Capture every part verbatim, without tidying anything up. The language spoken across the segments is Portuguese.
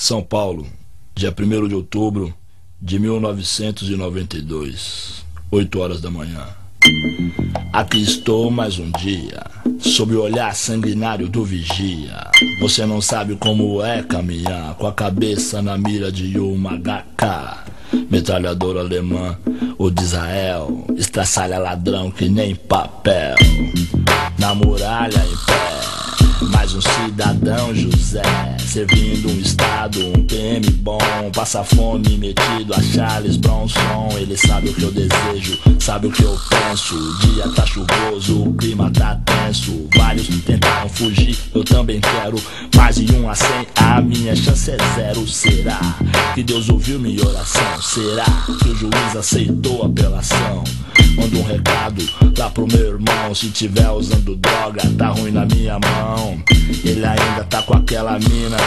São Paulo, dia primeiro de outubro de mil novecentos e noventa e dois, oito horas da manhã. Aqui estou mais um dia, sob o olhar sanguinário do vigia. Você não sabe como é caminhar com a cabeça na mira de uma H K, metralhadora alemã ou de Israel, estraçalha ladrão que nem papel. Na muralha em pé, mais um cidadão José, servindo um estado, um P M bom, passa fome metido a Charles Bronson. Ele sabe o que eu desejo, sabe o que eu penso. O dia tá chuvoso, o clima tá tenso. Vários tentaram fugir, eu também quero. Mais de um a cem, a minha chance é zero. Será que Deus ouviu minha oração? Será que o juiz aceitou a apelação? Manda um recado lá pro meu irmão, se tiver usando droga, tá ruim na minha mão. Ele ainda tá com aquela mina,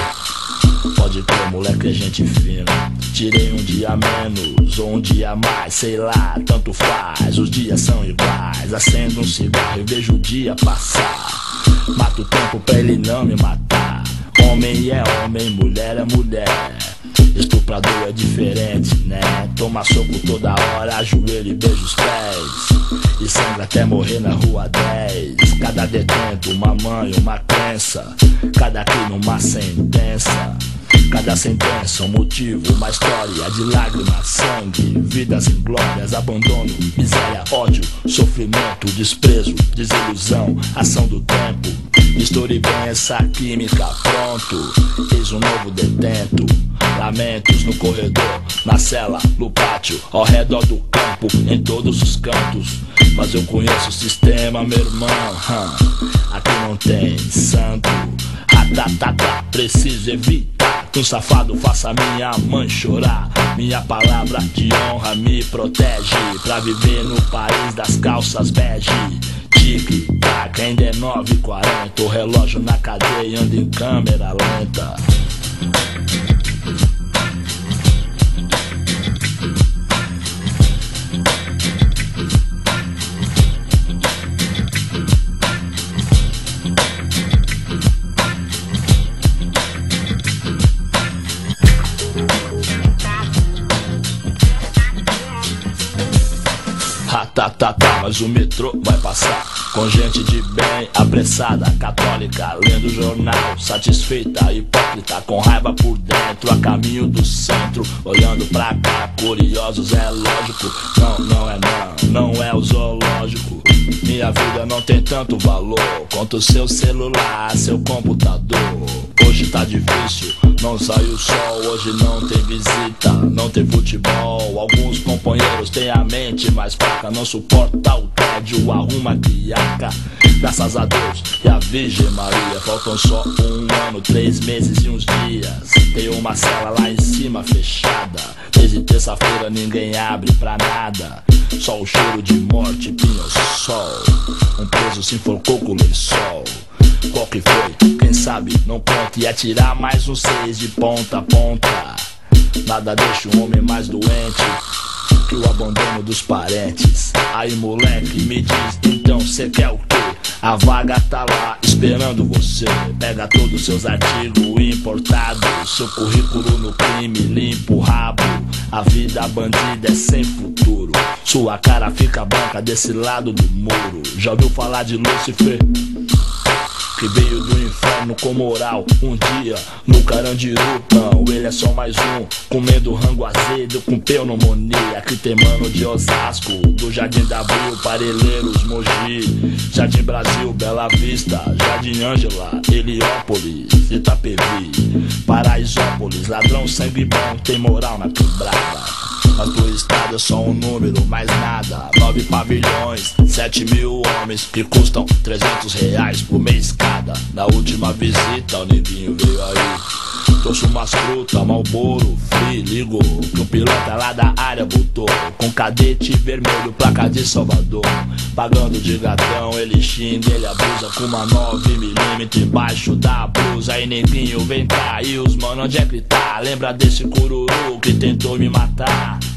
pode crer, moleque, é gente fina. Tirei um dia menos ou um dia mais, sei lá, tanto faz, os dias são iguais. Acendo um cigarro e vejo o dia passar, mato o tempo pra ele não me matar. Homem é homem, mulher é mulher, estuprador é diferente, né? Toma soco toda hora, ajoelha e beija os pés, e sangra até morrer na rua dez. Cada detento, uma mãe, uma crença, cada crime uma sentença. Cada sentença um motivo, uma história de lágrimas, sangue, vidas inglórias, abandono, miséria, ódio, sofrimento, desprezo, desilusão, ação do tempo. Misture bem essa química, pronto, eis um novo detento. Lamentos no corredor, na cela, no pátio, ao redor do campo, em todos os cantos. Mas eu conheço o sistema, meu irmão, hum. Aqui não tem santo, ratatatá, preciso evitar que um safado faça minha mãe chorar. Minha palavra de honra me protege pra viver no país das calças bege. Tic-tac, ainda é nove e quarenta, o relógio na cadeia anda em câmera lenta. Tá, tá, tá, mas o metrô vai passar com gente de bem, apressada, católica, lendo jornal, satisfeita, hipócrita, com raiva por dentro, a caminho do centro, olhando pra cá, curiosos, é lógico. Não, não é não, não é o zoológico. Minha vida não tem tanto valor quanto o seu celular, seu computador. Hoje tá difícil, não sai o sol, hoje não tem visita, não tem futebol. Alguns companheiros têm a mente mais fraca, não suporta o tédio, arruma criaca. Graças a Deus e a Virgem Maria, faltam só um ano, três meses e uns dias. Tem uma cela lá em cima fechada, desde terça-feira ninguém abre pra nada. Só o cheiro de morte, pinho-sol, um preso se enforcou com o lençol. Qual que foi? Quem sabe? Não conta, e atirar mais um seis de ponta a ponta. Nada deixa o homem mais doente que o abandono dos parentes. Aí moleque, me diz, então cê quer o quê? A vaga tá lá esperando você. Pega todos os seus artigos importados, seu currículo no crime, limpa o rabo. A vida bandida é sem futuro, sua cara fica branca desse lado do muro. Já ouviu falar de Lúcifer? Que veio do inferno com moral um dia no Carandiru. Não, ele é só mais um, comendo rango azedo com pneumonia. Aqui tem mano de Osasco, do Jardim da Abril, Parelheiros, Mogi, Jardim Brasil, Bela Vista, Jardim Ângela, Heliópolis, Itapevi, Paraisópolis. Ladrão sangue bom, tem moral na quebrada. Mas pro estado é só um número, mais nada. Nove pavilhões, sete mil homens que custam trezentos reais por mês cada. Na última visita o neguinho veio aí, trouxe umas frutas, Marlboro, Free, ligou que o piloto lá da área voltou com cadete vermelho, placa de Salvador. Pagando de gatão, ele xinga, ele abusa com uma nove milímetros embaixo da blusa. Aí neguinho vem cá, e os mano onde é que tá? Lembra desse cururu que tentou me matar?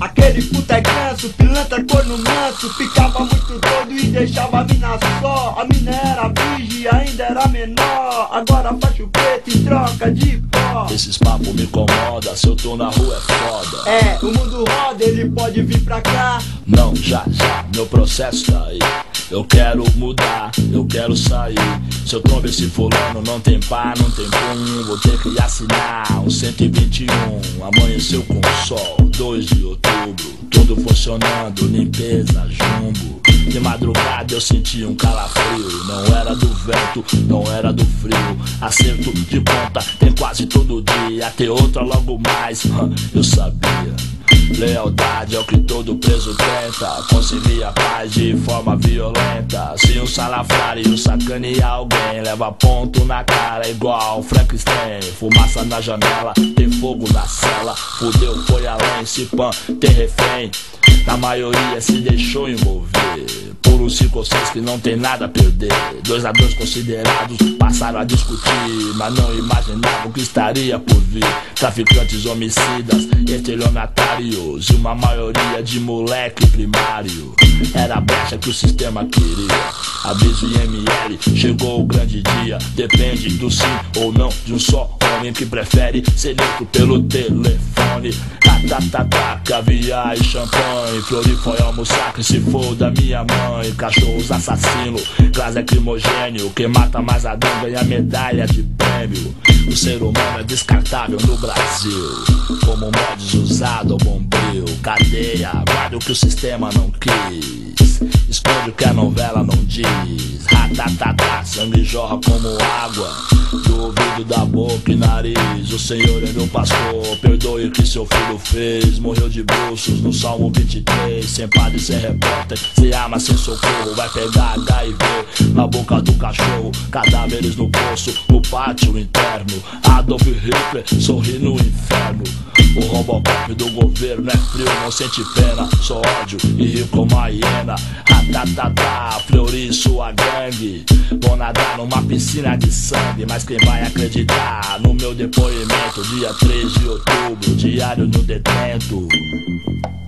Aquele puta é ganso, pilantra corno manso, ficava muito doido e deixava a mina só. A mina era virgem, ainda era menor, agora faz o preto em troca de pó. Esses papos me incomoda, se eu tô na rua é foda. É, o mundo roda, ele pode vir pra cá. Não, já, já, meu processo tá aí. Eu quero mudar, eu quero sair. Se eu trombo esse fulano, não tem pá, não tem pum. Vou ter que assinar um cento e vinte e um. Amanheceu com sol, dois de outubro. Tudo funcionando, limpeza, jumbo. De madrugada eu senti um calafrio. Não era do vento, não era do frio. Acerto de ponta, tem quase todo dia. Ter outra logo mais, eu sabia. Lealdade é o que todo preso tenta. Conseguir a paz de forma violenta. Se um salafrário sacanear alguém, leva ponto na cara igual Frankenstein. Fumaça na janela, tem fogo na cela. Fudeu, foi além, se pan, tem refém. A maioria se deixou envolver por uns cinco ou seis que não tem nada a perder. Dois ladrões considerados passaram a discutir, mas não imaginavam que estaria por vir. Traficantes, homicidas, estelionatários e uma maioria de moleque primário. Era a brecha que o sistema queria. Aviso I M L, chegou o grande dia. Depende do sim ou não de um só homem que prefere ser neutro pelo telefone. Tá, tá, tá, tá, caviar e champanhe. Flori foi almoçar que se for da minha mãe. Cachorros assassinos, gás lacrimogênio. Quem mata mais ladrão ganha medalha de prêmio. O ser humano é descartável no Brasil, como mods usado ao bombril. Cadeia, guarda o que o sistema não quis, esconde o que a novela não diz. Ratatatá, sangue jorra como água do ouvido, da boca e nariz. O Senhor é meu pastor, perdoe o que seu filho fez. Morreu de bruços no Salmo vinte e três. Sem padre, sem repórter, sem arma, sem socorro. Vai pegar H I V na boca do cachorro. Cadáveres no poço, no pátio interno. Adolf Hitler sorri no inferno. O Robocop do governo é frio, não sente pena. Só ódio e rio como a hiena. Ratatatá, Fleury, sua gangue. Vou nadar numa piscina de sangue. Mas quem vai acreditar no meu depoimento? Dia três de outubro, diário no detento.